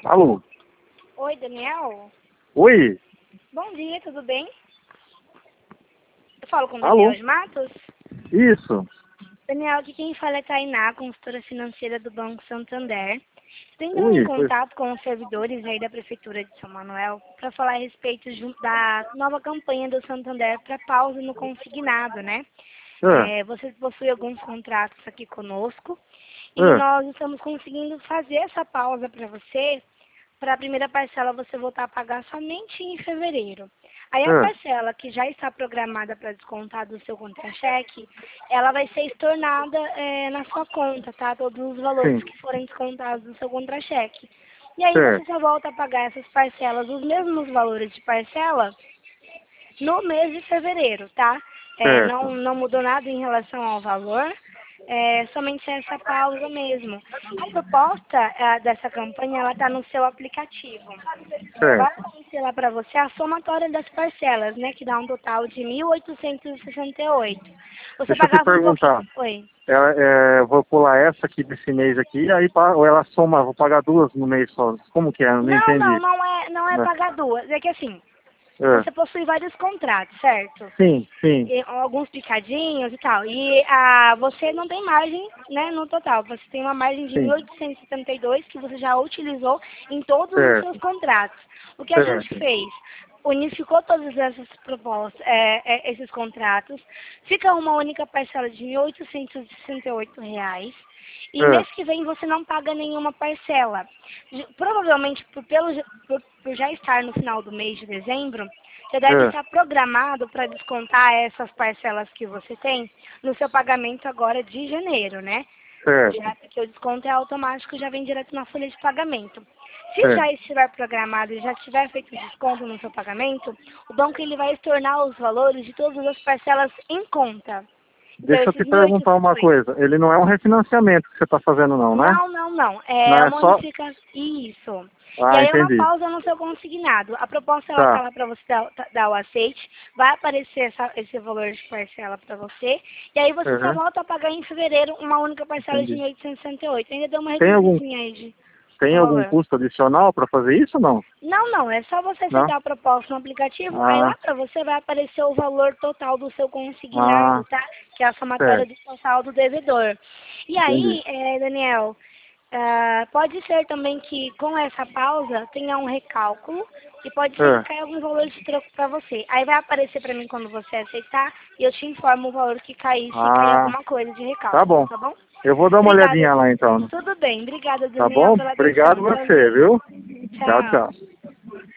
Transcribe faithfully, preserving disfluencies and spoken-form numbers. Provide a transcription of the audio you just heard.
Alô? Oi, Daniel? Oi? Bom dia, tudo bem? Eu falo com o Alô? Daniel de Matos? Isso. Daniel, aqui quem fala é Tainá, consultora financeira do Banco Santander. Estou entrando em Oi, pois... contato com os servidores aí da Prefeitura de São Manuel para falar a respeito de- da nova campanha do Santander para pausa no consignado, né? É, É, você possui alguns contratos aqui conosco e é, nós estamos conseguindo fazer essa pausa para você. Para a primeira parcela você voltar a pagar somente em fevereiro. Aí a é. parcela que já está programada para descontar do seu contra-cheque, ela vai ser estornada é, na sua conta, tá? Todos os valores Sim, que forem descontados do seu contra-cheque. E aí você certo. só volta a pagar essas parcelas, os mesmos valores de parcela, no mês de fevereiro, tá? É, não, Certo. não mudou nada em relação ao valor, é somente essa pausa mesmo. A proposta é, dessa campanha, ela está no seu aplicativo. Vai Certo. aparecer lá para você a somatória das parcelas, né? Que dá um total de mil oitocentos e sessenta e oito. Você Deixa eu te pagava um pouquinho... perguntar. Oi. É, é, eu vou pular essa aqui desse mês aqui, aí pa- ou ela soma, vou pagar duas no mês só. Como que é? Eu não Não, não, entendi. não é, não é pagar duas. É que assim, É, é. você possui vários contratos, certo? Sim, sim. E alguns picadinhos e tal. E ah, você não tem margem, né, no total. Você tem uma margem de Sim. mil oitocentos e setenta e dois que você já utilizou em todos os seus Certo. contratos. O que a gente Certo. fez? Unificou todas essas propostas, é, é, esses contratos. Fica uma única parcela de mil oitocentos e sessenta e oito reais. E mês É, que vem você não paga nenhuma parcela. De- Provavelmente, por, pelo, por, por já estar no final do mês de dezembro, você deve é, estar programado para descontar essas parcelas que você tem no seu pagamento agora de janeiro, né? certo. Já que o desconto é automático, já vem direto na folha de pagamento. Se já Certo. estiver programado e já tiver feito o desconto no seu pagamento, o banco ele vai estornar os valores de todas as parcelas em conta. Então, Deixa eu te esses mil e perguntar oitocentos... uma coisa. Ele não é um refinanciamento que você está fazendo não, né? Não, não, não. Não É é uma só... unificação. Isso. E Ah, aí é uma entendi. pausa no seu consignado. A proposta ela tá Tá. lá para você dar, tá- dar o aceite. Vai aparecer essa- esse valor de parcela para você. E aí você só Uhum. volta a pagar em fevereiro uma única parcela de Entendi. mil oitocentos e sessenta e oito. Ainda deu uma Tem algum, reduzidinha aí de, tem no algum valor. custo adicional para fazer isso ou não? Não, não. É só você Não? aceitar a proposta no aplicativo. Aí lá Ah, para você vai aparecer o valor total do seu consignado, ah, tá? Que é a somatória certo. do seu saldo devedor. E Entendi. aí, eh, Daniel, ah, pode ser também que com essa pausa tenha um recálculo e pode ser que É, caia algum valor de troco para você. Aí vai aparecer para mim quando você aceitar e eu te informo o valor que cair, se cair ah, alguma coisa de tá recálculo, bom. tá bom? Eu vou dar uma Obrigada. olhadinha lá então. Tudo bem. Obrigada, Tá Daniel, bom? pela Obrigado atenção. você, Tchauzinho. viu? Tchau, Tchau. tchau.